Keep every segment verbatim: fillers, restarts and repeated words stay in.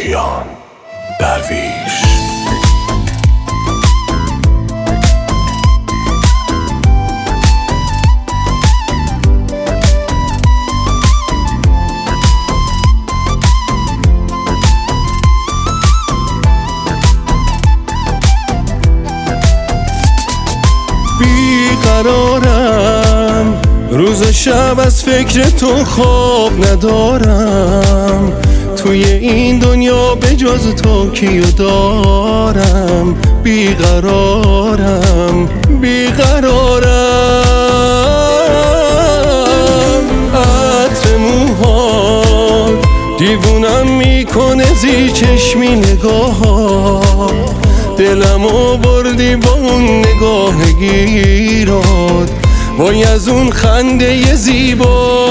کیان درویش. بیقرارم روز و شب از فکر تو خواب ندارم، توی این دنیا به جز تو کیو دارم. بیقرارم بیقرارم عطر موهات دیوونم میکنه زی چشمی نگاهات، دلمو بردی با اون نگاه گیرات، وای از اون خنده ی زیبا.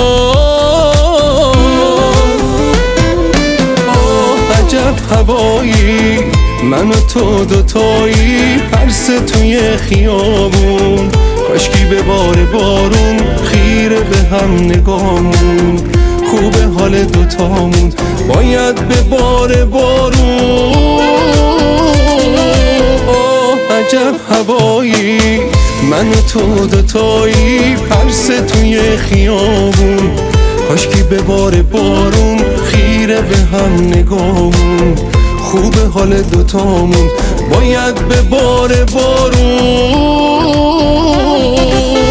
آه عجب هوایی من و تو دوتایی، پرس توی خیابون، کاشکی به بار بارون خیره به هم نگامون، خوبه حال دوتامون باید به بار بارون. عجب هوایی من و تو دوتایی، پرس توی خیابون، کاشکی به بار بارون خیره به هم نگامون، خوب حال دوتامون باید به بار بارون.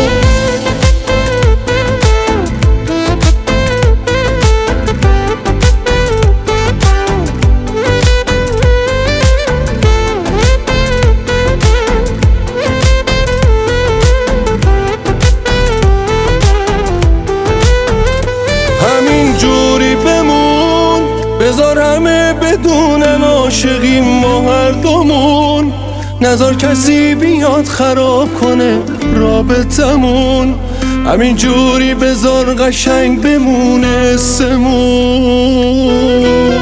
بذار همه بدونن عاشقیم ما هر دومون، نذار کسی بیاد خراب کنه رابطمون، همین جوری بذار قشنگ بمونه اسمون.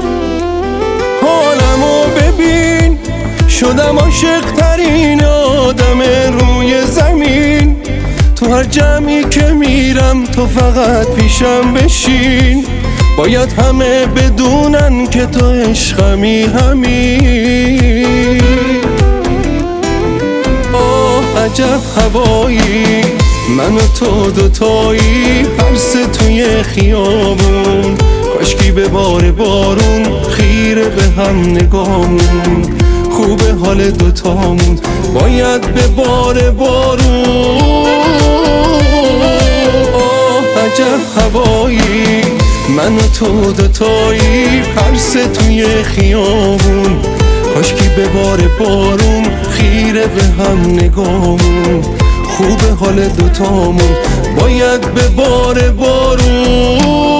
حالمو ببین شدم عاشق ترین آدم روی زمین، تو هر جمعی که میرم تو فقط پیشم بشین، باید همه بدونن که تو عشقمی همین. آه عجب هوایی من و تو دوتایی، پرس توی خیابون، کاشکی به بار بارون خیره به هم نگامون، خوبه حال دوتامون باید به بار بارون. آه عجب هوایی من و تو دوتایی، پرس توی خیابون، کاشکی به بار بارون خیره به هم نگامون، خوب حال دوتامون باید به بار بارون.